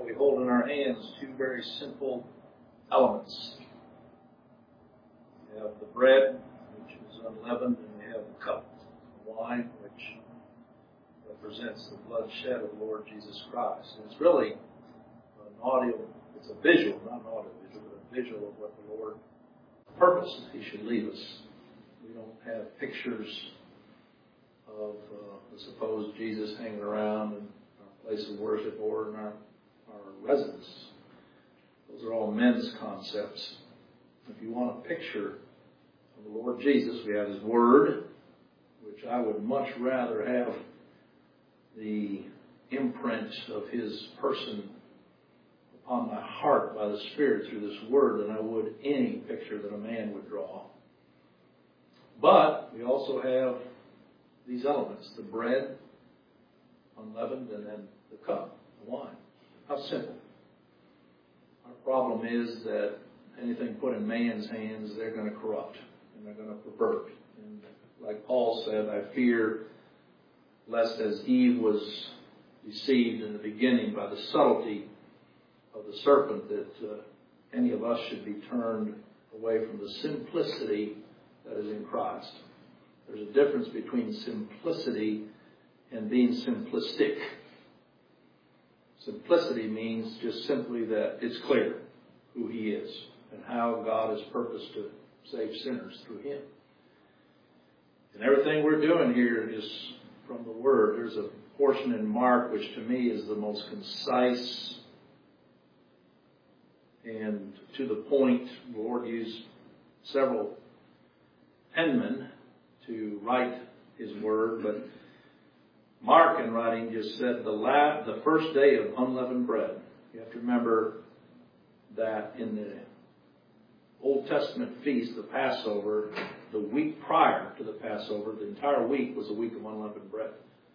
we hold in our hands two very simple elements. We have the bread, which is unleavened, and we have the cup of wine, which represents the blood shed of the Lord Jesus Christ. And it's really an audio, it's a visual, not an audio visual, but a visual of what the Lord purposed He should leave us. We don't have pictures of the supposed Jesus hanging around in our place of worship or in our residence. Those are all men's concepts. If you want a picture of the Lord Jesus, we have His Word, which I would much rather have the imprint of His person upon my heart by the Spirit through this Word than I would any picture that a man would draw. But we also have these elements, the bread, unleavened, and then the cup, the wine. How simple. Our problem is that anything put in man's hands, they're going to corrupt and they're going to pervert. And like Paul said, I fear lest as Eve was deceived in the beginning by the subtlety of the serpent, that any of us should be turned away from the simplicity that is in Christ. There's a difference between simplicity and being simplistic. Simplicity means just simply that it's clear who He is and how God has purposed to save sinners through Him. And everything we're doing here is from the Word. There's a portion in Mark which to me is the most concise and to the point. The Lord used several penmen to write His Word, but Mark in writing just said the first day of unleavened bread. You have to remember that in the Old Testament feast, the Passover, the week prior to the Passover, the entire week was a week of unleavened bread.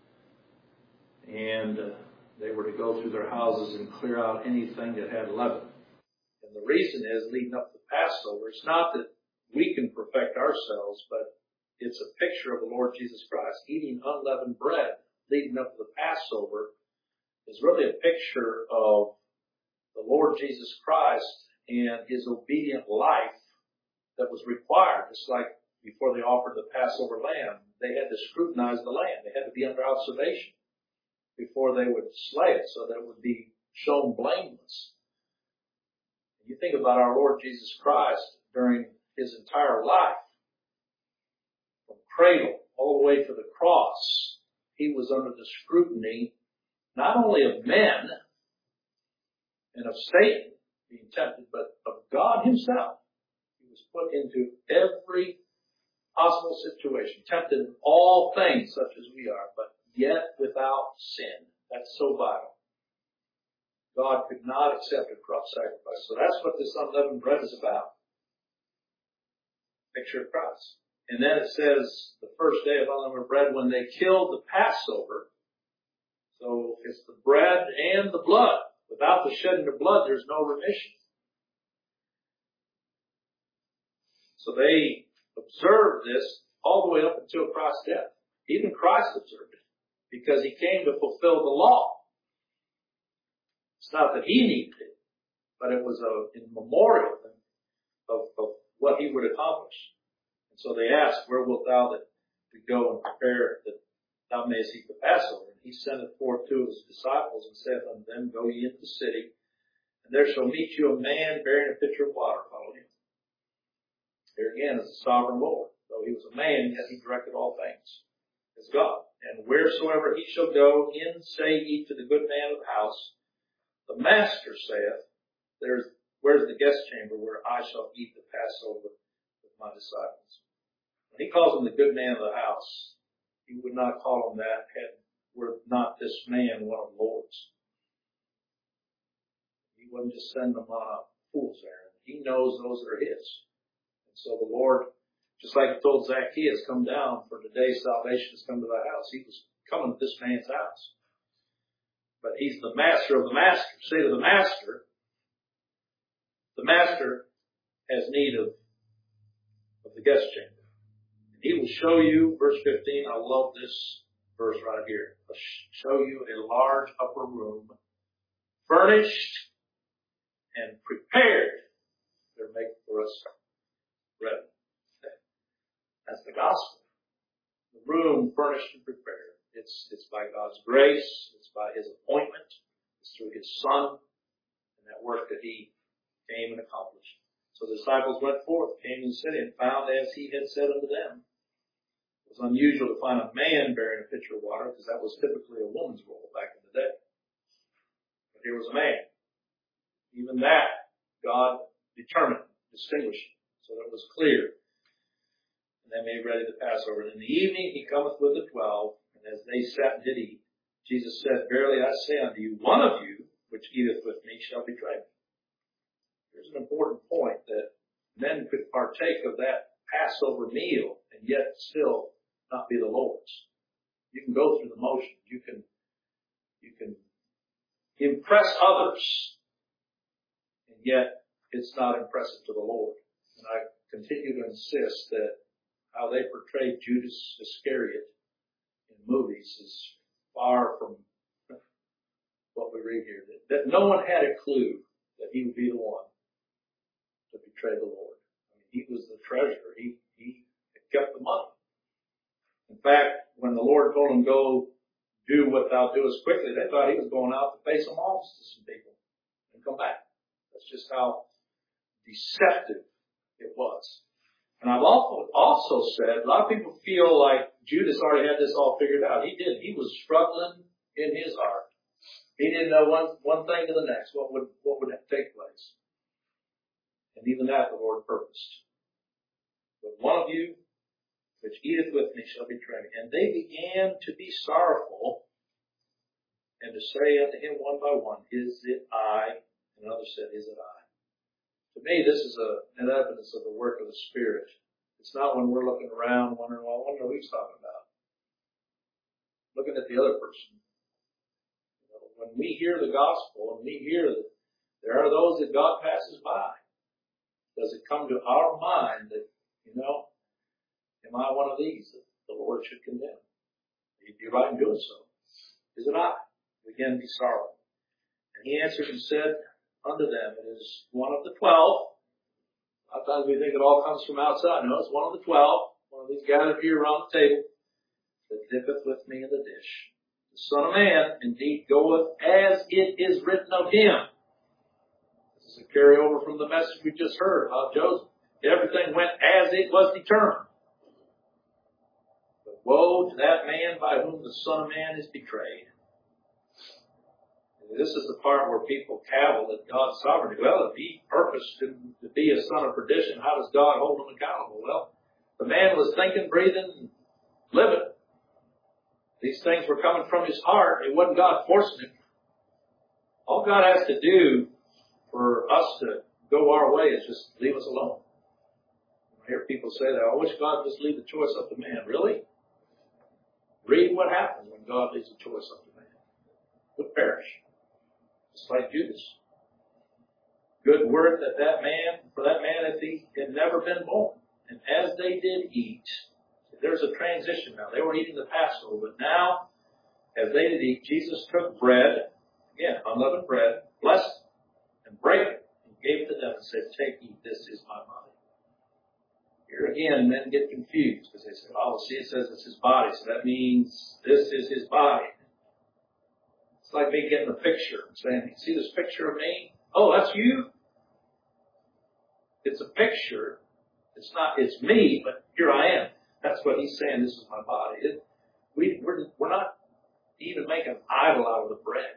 And they were to go through their houses and clear out anything that had leaven. And the reason is, leading up to Passover, it's not that we can perfect ourselves, but it's a picture of the Lord Jesus Christ. Eating unleavened bread leading up to the Passover is really a picture of the Lord Jesus Christ and His obedient life that was required. Just like before they offered the Passover lamb, they had to scrutinize the lamb. They had to be under observation before they would slay it so that it would be shown blameless. You think about our Lord Jesus Christ during His entire life, from cradle all the way to the cross. He was under the scrutiny not only of men and of Satan being tempted, but of God Himself. He was put into every possible situation, tempted in all things such as we are, but yet without sin. That's so vital. God could not accept a corrupt sacrifice. So that's what this unleavened bread is about. Picture of Christ. And then it says the first day of unleavened bread when they killed the Passover. So it's the bread and the blood. Without the shedding of blood, there's no remission. So they observed this all the way up until Christ's death. Even Christ observed it because He came to fulfill the law. It's not that He needed it, but it was in memorial of what He would accomplish. So they asked, where wilt thou that we go and prepare that thou mayest eat the Passover? And He sendeth forth two of His disciples and saith unto them, go ye into the city, and there shall meet you a man bearing a pitcher of water. Follow him. Here again is the sovereign Lord. Though He was a man, yet He directed all things as God. And wheresoever he shall go, in say ye to the good man of the house, the Master saith, where's the guest chamber where I shall eat the Passover with my disciples? When He calls him the good man of the house, He would not call him that were not this man one of the Lord's. He wouldn't just send them on a fool's errand. He knows those that are His. And so the Lord, just like He told Zacchaeus, come down, for today's salvation has come to thy house. He was coming to this man's house. But He's the master of the master. Say to the master has need of the guest chamber. And He will show you, verse 15, I love this verse right here. He'll show you a large upper room furnished and prepared to make for us ready. That's the gospel. The room furnished and prepared. It's by God's grace. It's by His appointment. It's through His Son and that work that He came and accomplished. So the disciples went forth, came to the city, and found as He had said unto them. It was unusual to find a man bearing a pitcher of water, because that was typically a woman's role back in the day. But here was a man. Even that, God determined, distinguished, so that it was clear. And they made ready the Passover. And in the evening He cometh with the 12, and as they sat and did eat, Jesus said, Verily I say unto you, one of you which eateth with me shall betray me. Here's an important point, that men could partake of that Passover meal and yet still not be the Lord's. You can go through the motions. You can impress others, and yet it's not impressive to the Lord. And I continue to insist that how they portrayed Judas Iscariot in movies is far from what we read here. That no one had a clue that he would be the one to betray the Lord. I mean, he was the treasurer. He kept the money. In fact, when the Lord told him, go do what thou doest quickly, they thought he was going out to pay some alms to some people and come back. That's just how deceptive it was. And I've also said, a lot of people feel like Judas already had this all figured out. He did. He was struggling in his heart. He didn't know one thing to the next. What would take place? And even that the Lord purposed. But one of you which eateth with me shall betray me. And they began to be sorrowful, and to say unto him one by one, Is it I? And another said, Is it I? To me, this is an evidence of the work of the Spirit. It's not when we're looking around wondering, well, I wonder what he's talking about. Looking at the other person. When we hear the gospel and we hear that there are those that God passes by, does it come to our mind that, am I one of these that the Lord should condemn? He'd be right in doing so. Is it I? Again, be sorrowful. And he answered and said unto them, It is one of the 12. A lot of times we think it all comes from outside. No, it's one of the 12. One of these gathered here around the table that dippeth with me in the dish. The Son of Man indeed goeth as it is written of him. This is a carryover from the message we just heard about Joseph. Everything went as it was determined. But woe to that man by whom the Son of Man is betrayed. And this is the part where people cavil at God's sovereignty. Well, if he purposed to be a son of perdition, how does God hold him accountable? Well, the man was thinking, breathing, living. These things were coming from his heart. It wasn't God forcing him. All God has to do for us to go our way is just leave us alone. I hear people say that, I wish God would just leave the choice up to man. Really? Read what happens when God leaves the choice up to man. Would perish. Just like Judas. Good word for that man if he had never been born. And as they did eat, there's a transition now. They were eating the Passover, but now, as they did eat, Jesus took bread, again, unleavened bread, blessed and brake it, and gave it to them and said, Take, eat, this is my body. Here again, men get confused because they say, oh, see, it says it's his body, so that means this is his body. It's like me getting a picture and saying, see this picture of me? Oh, that's you? It's a picture. It's me, but here I am. That's what he's saying, this is my body. We're not even making an idol out of the bread.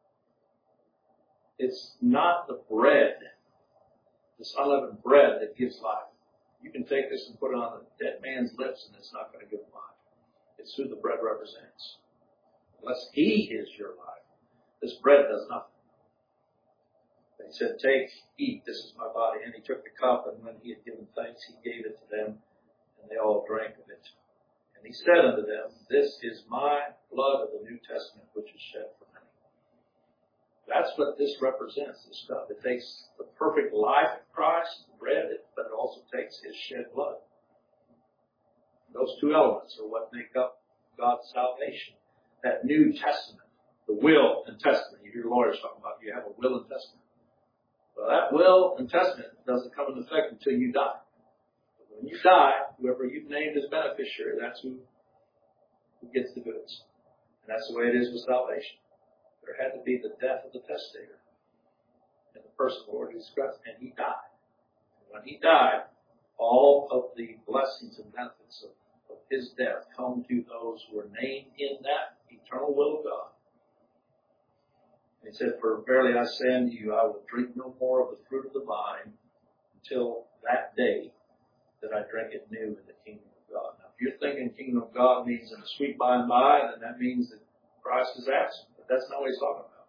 It's not the bread, this unleavened bread, that gives life. You can take this and put it on a dead man's lips and it's not going to give life. It's who the bread represents. Unless he is your life, this bread does nothing. He said, Take, eat, this is my body. And he took the cup, and when he had given thanks, he gave it to them, and they all drank of it. And he said unto them, This is my blood of the New Testament, which is shed for many. That's what this represents, this stuff. It takes the perfect life of Christ, the bread, but it also takes his shed blood. Those two elements are what make up God's salvation. That New Testament, the will and testament. You hear lawyers talking about you have a will and testament. Well, that will and testament doesn't come into effect until you die. But when you die, whoever you've named as beneficiary, that's who gets the goods. And that's the way it is with salvation. There had to be the death of the testator in the person of the Lord Jesus Christ, and he died. And when he died, all of the blessings and benefits of his death come to those who are named in that eternal will of God. And he said, for verily I say unto you, I will drink no more of the fruit of the vine until that day that I drink it new in the kingdom of God. Now, if you're thinking kingdom of God means in the sweet by and by, then that means that Christ is absent. But that's not what he's talking about.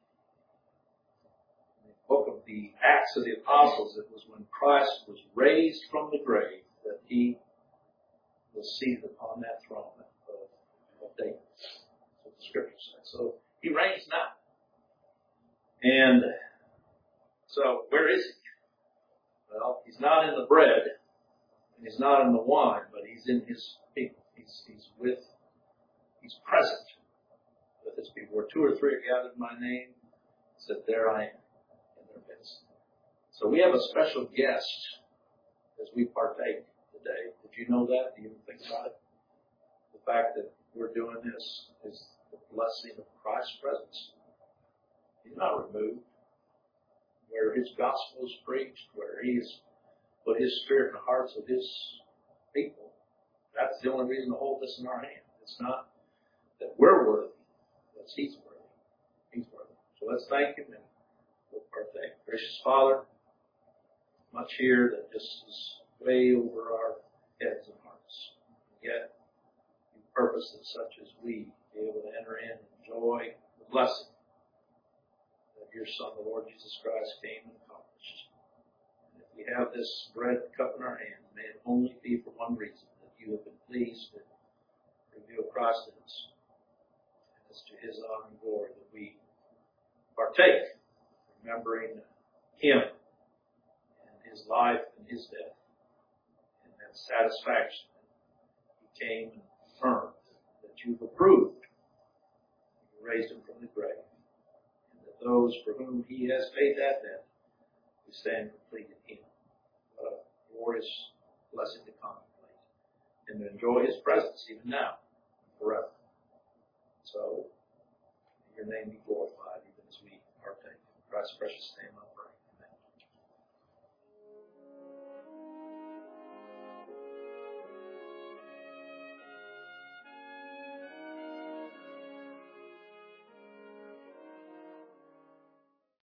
In the book of the Acts of the Apostles, it was when Christ was raised from the grave that he was seated upon that throne of David. That's what the scripture says. So he reigns now. And so where is he? Well, he's not in the bread, and he's not in the wine, but he's in his people. He's present with his people. Where two or three are gathered in my name, he said, there I am in their midst. So we have a special guest as we partake today. Did you know that? Do you even think about it? The fact that we're doing this is the blessing of Christ's presence. He's not removed. Where his gospel is preached, where he has put his spirit in the hearts of his people, that's the only reason to hold this in our hand. It's not that we're worthy, but he's worthy. He's worthy. So let's thank him and we'll partake. Gracious Father, much here that just is way over our heads and hearts. Yet, you purpose that such as we be able to enter in and enjoy the blessing that your Son, the Lord Jesus Christ, came and accomplished. And if we have this bread and cup in our hand, may it only be for one reason, that you have been pleased to reveal Christ in us. And it's to his honor and glory that we partake, remembering him and his life and his death. And that satisfaction that he came and affirmed that you've approved. You raised him from the grave. And that those for whom he has paid that debt, we stand complete in him. What a glorious blessing to contemplate and to enjoy his presence even now and forever. So, your name be glorified even as we partake. In Christ's precious name, I pray.